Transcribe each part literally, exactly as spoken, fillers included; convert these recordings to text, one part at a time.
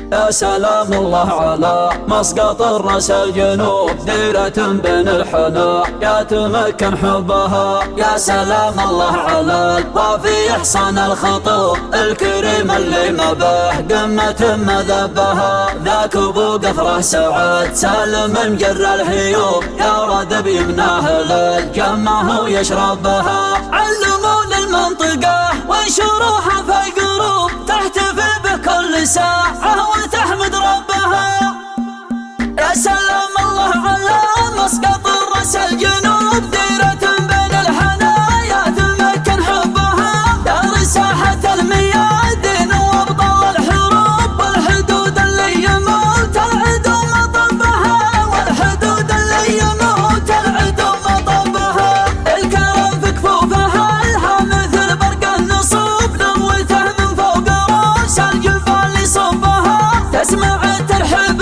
يا سلام الله على مسقط الرأس الجنوب، ديرة بين الحنا يا تمكن حبها. يا سلام الله على الوافي إحسان الخطوب، الكريم اللي ما به قمة مذبها. ذاك أبو قفره سعد سالم مجر الهيوب، يا رد بيمناه للجمه ويشربها. علموا للمنطقة وانشروها في القلوب، تحتفي بكل ساعة وتحمد ربها. يا سلام الله على مسقط الرأس الجنوب، ديرة بين الحنايا تمكن حبها. دار ساحة الميادين وابطال الحروب، والحدود اللي يموت العدو مطبها، والحدود اللي يموت العدو مطبها. الكرم في كفوفها لها مثل برق النصوب، نوته من فوق راس الجبال يصبها. تسمع الترحيب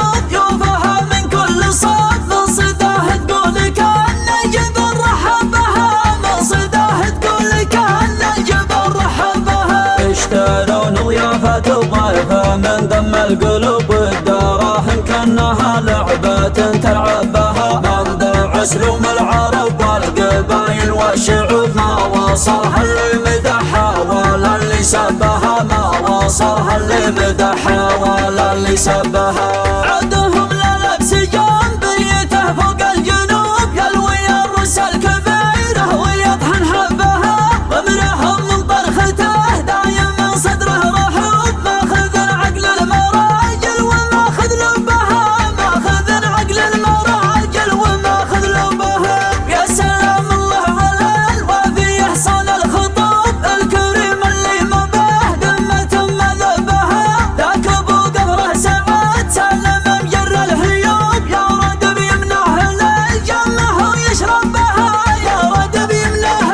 بضيوفها من كل صوب، من صداه تقول كأن الجبل رحب بها، من صداه تقول كأن الجبل رحب بها. يشترون ضيافة الضيفة من دم القلوب، والدراهم كأنها لعبة تلعب بها. من ذا اسلوب العرب والقبايل والشعوب، ما وصلها اللي مدحها ولا اللي سبها، ما وصلها اللي مدحها ولا اللي سبها. عدهم للبس جنبيته فوق الجنوب، يلوي الرس الكبيره ويطحن حبها. ضمرهم من طرخته دايم من صدره رحوب، ماخذ عقل المراجل وماخذ لبها، ماخذ عقل المراجل وماخذ لبها. يا سلام الله على الوافي إحسان الخطوب، الكريم اللي ما به قمة مذبها. ذاك أبو قفره سعد سالم مجر الهيوب، يا رد بيمناه للجمه ويشرب بها، يا رد بيمناه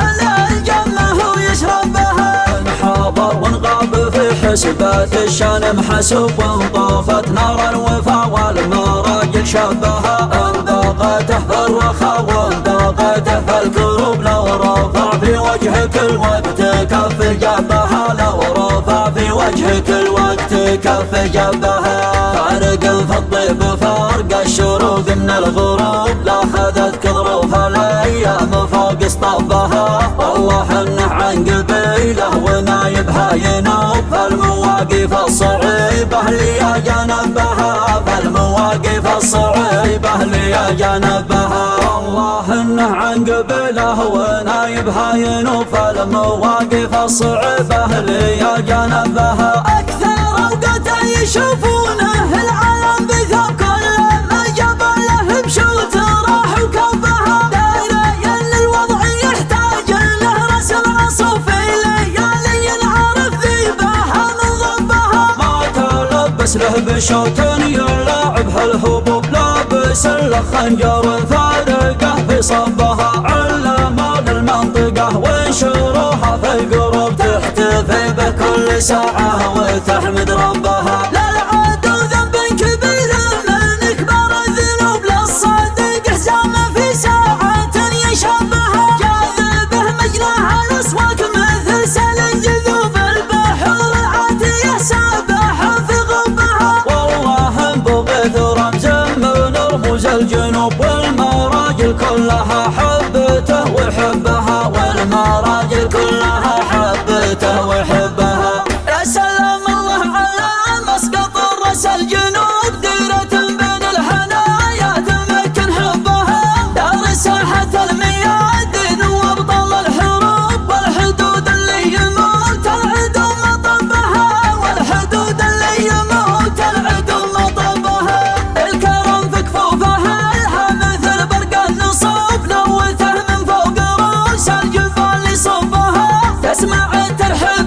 للجمه ويشرب بها. انحاضر ونغاب في حسبات الشان محسوب، وانطفت نار الوفا والمراجل شبها. انذاقته في الرخاء وانذاقته في الكروب، لو رفع في وجهك الوقت كف جبهها، لو رفع في وجهك الوقت كف جبهها. فارق في الطيب فارق الشروق من الغروب، لاخذتك ظروف الايام فوق اصطبها. والله انه عن قبيله ونايبها ينوب، فالمواقف الصعيبه اللي جنبها، فالمواقف الصعيبه اللي جنبها. والله انه عن قبيله ونايبها ينوب، فالمواقف الصعيبه اللي جنبها. اكثر اوقات يشوفونه العالم بثوب، كل ما جاب له بشوت راح وكبها. دايره ان الوضع يحتاج له رسم عصوفي، ليالي ينعرف ذيبها من ضبها. ما تلبس له بشوت يلعب هالهبوب، لابس له خنجر فارقه في صبها. علموا للمنطقه وانشروها في القروب، تحتفي بكل ساعه وتحمد ربها. لا العدو ذنب كبير من اكبر الذنوب، للصادق حزام في ساعه يشبهها. جاذبه مجراها الاسواق مثل سل الجذوب، البحور العاتيه سابحه في غبها. والله بغيث رمز من رموز الجنوب، والمراجل كلها حبته وحبها، والمراجل كلها حبته وحبها. يا سلام الله على مسقط الرأس الجنوب، ديرة بين الحنايا تمكن حبها. دار ساحة الميادين وابطال الحروب، والحدود اللي يموت العدو مطبها، والحدود اللي يموت العدو مطبها. الكرم في كفوفها لها مثل برق النصوب، نوته من فوق راس الجبال يصبها. تسمع الترحيب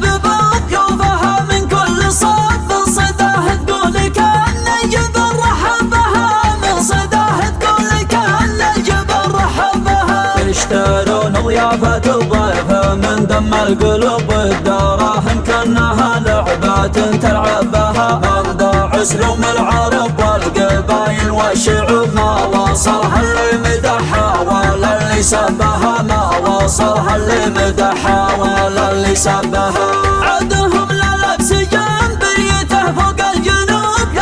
بضيوفها من كل صوب، من صداه تقول كأن الجبل رحب بها، من صداه تقول كأن الجبل رحب بها. يشترون ضيافة الضيفة من دم القلوب، والدراهم كأنها لعبة تلعب بها. من ذا اسلوب العرب والقبايل والشعوب، ما وصلها اللي مدحها ولا اللي سبها، ما وصلها اللي مدحها ولا اللي سبها. عدهم للبس جنبيته فوق الجنوب،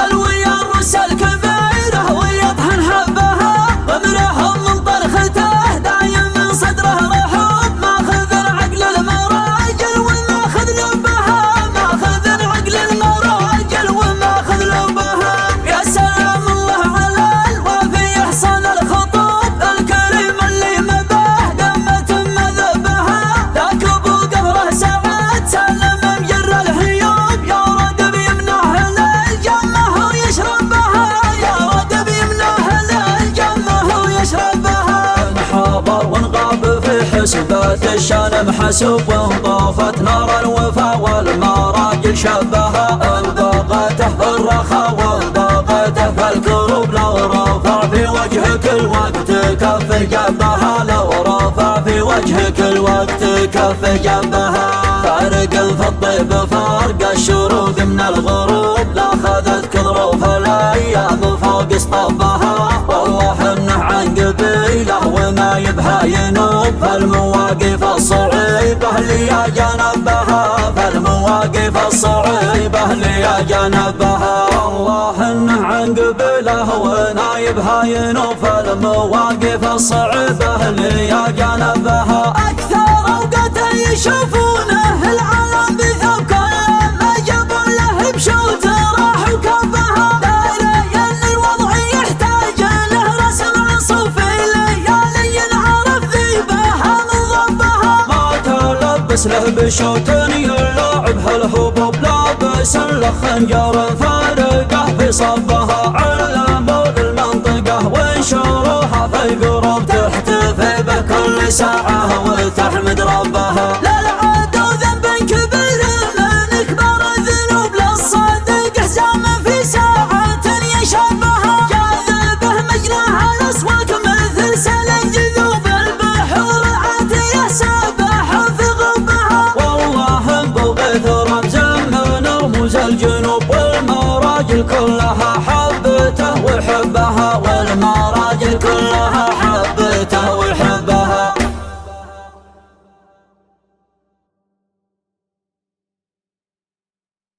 الشان محسوب وانطفت نار الوفا والمراجل شبها انبغته في الرخاء وانبغته في الكروب لو رفع في وجهك الوقت كف جنبها لو رفع في وجهك الوقت كف جنبها فارق في الطيب فارق الشروق من الغروب لاخذتك ظروف الايام فوق اصطبها والله انه عن قبيله وما يبها ينوب فالمواقف الصعيبه اللي جنبها فالمواقف الصعيبه اللي جنبها والله انه عن قبيله ونايبها ينوب فالمواقف الصعيبه اللي جنبها اكثر اوقات يشوفونه العالم بثوب كل ما جابوا له بشوت راح وكبها دايره ان الوضع يحتاج له رسم صوفي ليالي ينعرف ذيبها من ضبها ما تلبس له بشوت يلعب هالهبوب لابس له خنجر فارقه في صبها علموا للمنطقه وانشروها في القروب تحتفي به كل ساعه وتحمد ربها لا العدو ذنب كبير من كبار الذنوب للصادق حزام في ساعة يشبها جاذبه مجراها الاسواق مثل سيل جذوب البحور العاتية سابح في غبها والله بغيث رمز من رموز الجنوب والمراجل كلها حبته وحبها والمراجل كلها